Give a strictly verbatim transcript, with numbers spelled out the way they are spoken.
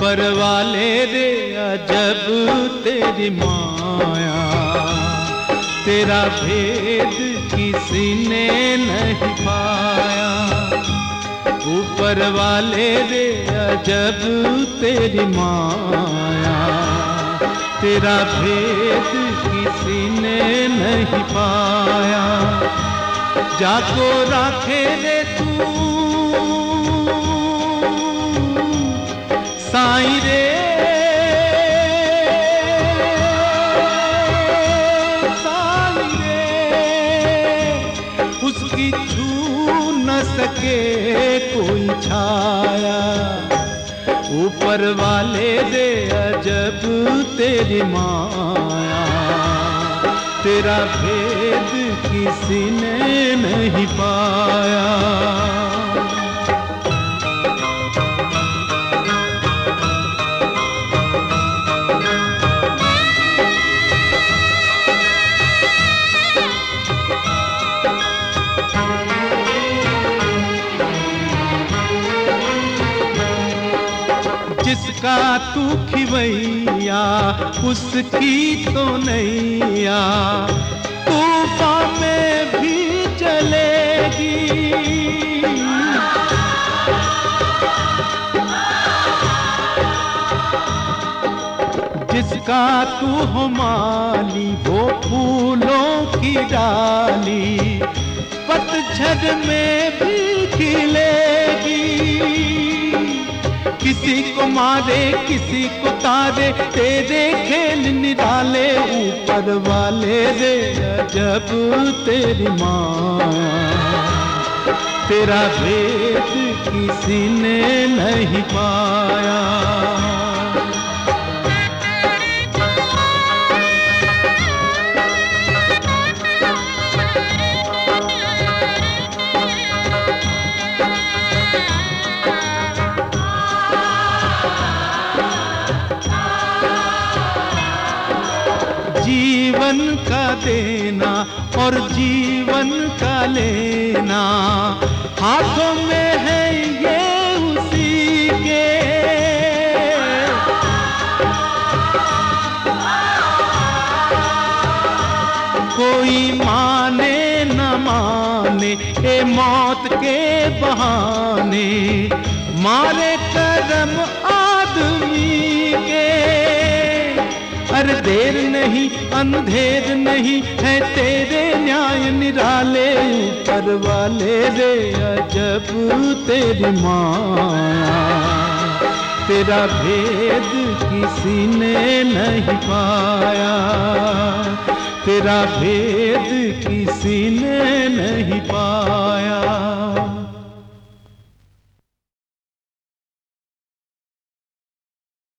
ऊपर वाले रे अजब तेरी माया, तेरा भेद किसी ने नहीं पाया। ऊपर वाले रे अजब तेरी माया, तेरा भेद किसी ने नहीं पाया। जाको राखे रे तू साईं रे, साईं रे, उसकी छू न सके कोई छाया। ऊपर वाले दे अजब तेरी माया, तेरा भेद किसी ने नहीं पाया। जिसका तू खिवैया उसकी तो नैया तूफान में भी चलेगी। जिसका तू हो माली वो फूलों की डाली पतझड़ में भी खिलेगी। किसी को मारे किसी को तारे तेरे खेल निराले। ऊपर वाले रे अजब तेरी माया, तेरा भेद किसी ने नहीं पाया। जीवन का देना और जीवन का लेना हाथों में है ये उसी के। कोई माने न माने ए मौत के बहाने मारे करम आदमी के। अरे देर नहीं अंधेर नहीं है तेरे न्याय निराले। ऊपर वाले रे अजब तेरी माया, तेरा भेद किसी ने नहीं पाया। तेरा भेद किसी ने नहीं पाया।